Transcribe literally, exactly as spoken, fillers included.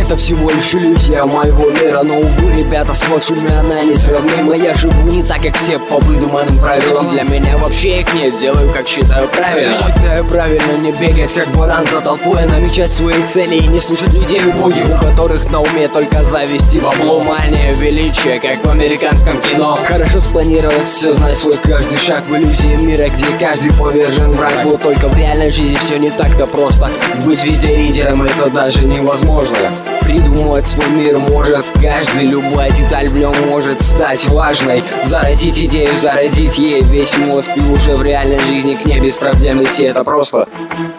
Это всего лишь иллюзия моего мира. Но, увы, ребята, с вашими она несравнима. Я живу не так, как все, по выдуманным правилам. Для меня вообще их нет, делаю, как считаю правильно. Считаю правильно не бегать, как баран за толпой, а намечать свои цели и не слушать людей убогих, у которых на уме только зависть и бабло, мания, величие, как в американском кино. Хорошо спланировать все, знать свой каждый шаг в иллюзии мира, где каждый повержен враг. Вот только в реальной жизни все не так-то просто. Быть везде лидером — это даже невозможно. Придумывать свой мир может каждый, любая деталь в нем может стать важной. Зародить идею, зародить ей весь мозг, и уже в реальной жизни к ней без проблем идти — это просто.